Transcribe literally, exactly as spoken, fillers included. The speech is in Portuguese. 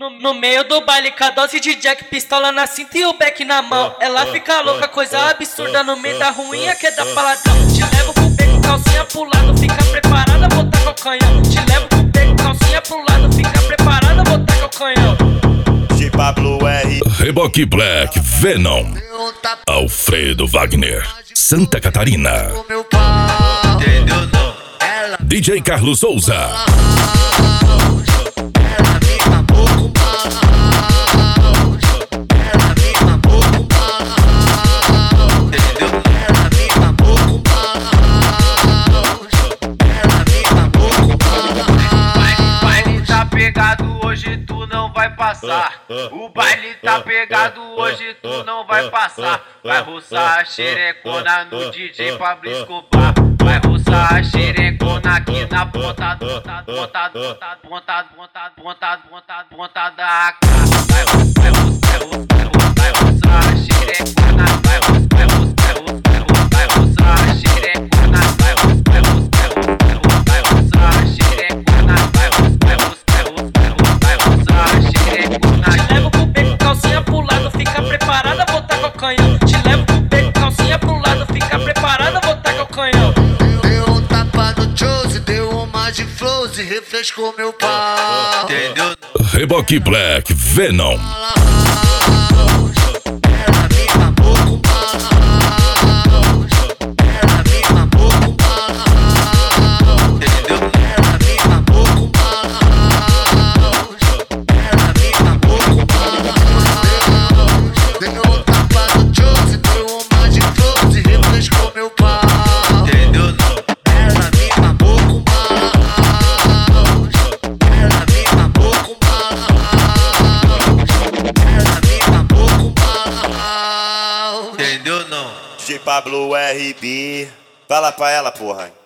No, no meio do baile, com a dose de Jack, pistola na cinta e o beck na mão. Ela fica louca, coisa absurda no meio da ruinha que dá paladão. Te levo pro beco, calcinha pro lado, fica preparada, botar com o canhão. Te levo pro beco, calcinha pro lado, fica preparada, botar com o canhão. J Pablo R. Reboque Black, Venom, Alfredo Wagner, Santa Catarina. Entendeu não? D J Carlos Souza. Hoje tu não vai passar. O baile tá pegado, hoje tu não vai passar. Vai roçar a xerecona no D J Pablo Escobar. Vai roçar a xerecona aqui na ponta, ponta, ponta, ponta, ponta, ponta, ponta, ponta, ponta da A K. Vai roçar, vai roçar, vai roçar a xerecona. Vai roçar, vai roçar, vai roçar a xerecona. Vai roçar, vai roçar, vai roçar a xerecona. Vai roçar, vai roçar. Te levo pro beco, calcinha pro lado, fica preparada, botar com o canhão. Te levo pro beco, calcinha pro lado, fica preparada, botar com o canhão. Deu um tapa no Chose, deu uma de flows e refrescou meu pau. Entendeu? Reboque Black, Venom. J Pablo R B. Fala pra ela, porra.